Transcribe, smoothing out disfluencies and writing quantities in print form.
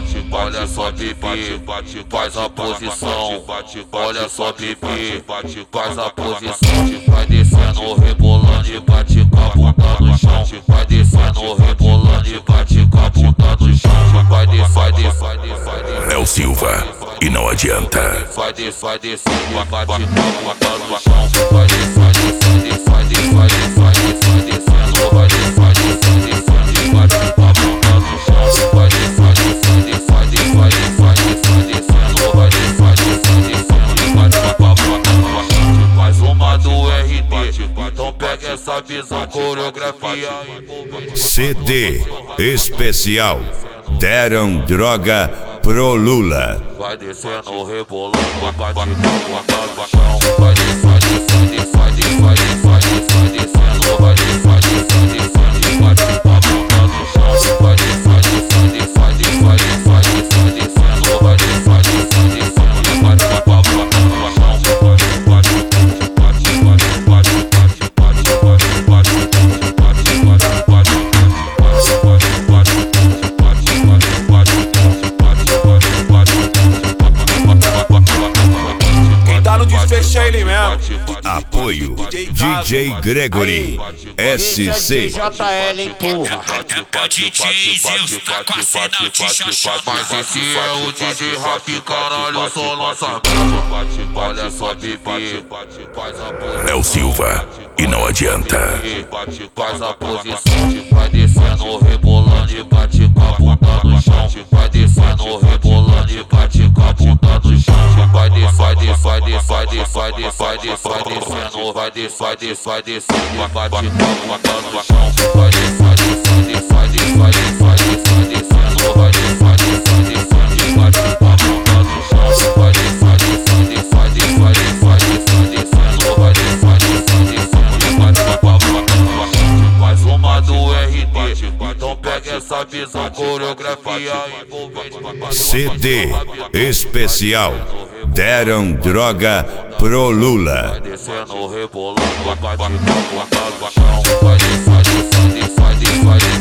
olha só bebê, faz a posição, olha só bebê, faz a posição, vai descendo, rebolando e bate com a bunda no chão, vai descendo, rebolando e bate com a bunda no chão, vai descer, Léo Silva, e não adianta. vai descendo e bate com a bunda no chão, vai descendo, vai descendo, vai descendo, vai descendo e bate com a bunda no chão, vai descendo, vai descendo, vai descendo e bate com a bunda no chão. Mais uma do RD, então pega essa visão, coreografia envolvente. CD especial Deram Droga pro Lula. Vai descendo, rebolando, bate com a bunda no chão, vai descendo, vai descendo, vai descendo, vai descendo e bate com a bunda no chão, vai descendo, vai descendo, vai descendo, vai descendo e bate com a bunda no chão, Quem tá no desfecho é ele mesmo. Apoio DJ Gregory SC. JL, hein, porra. mas esse é o DJ Rap, caralho, só lança. Olha só bebê, faz a posição, Léo Silva, e não adianta. faz a posição, vai descendo, rebolando e bate com a bunda no chão, vai descendo, rebolando e bate com a bunda no chão, vai descendo, vai descendo, vai descendo, vai descendo e bate com a bunda no chão, vai descendo, vai descendo, vai descendo, vai descendo e bate com a bunda no chão, vai descendo, vai descendo, vai descendo, vai descendo e bate com a bunda no chão. Mais uma do RD, então pega essa visão, coreografia envolvente. CD especial Deram Droga pro Lula. Vai descendo, rebolando, bate com a bunda no chão, vai descendo, vai descendo, vai descendo.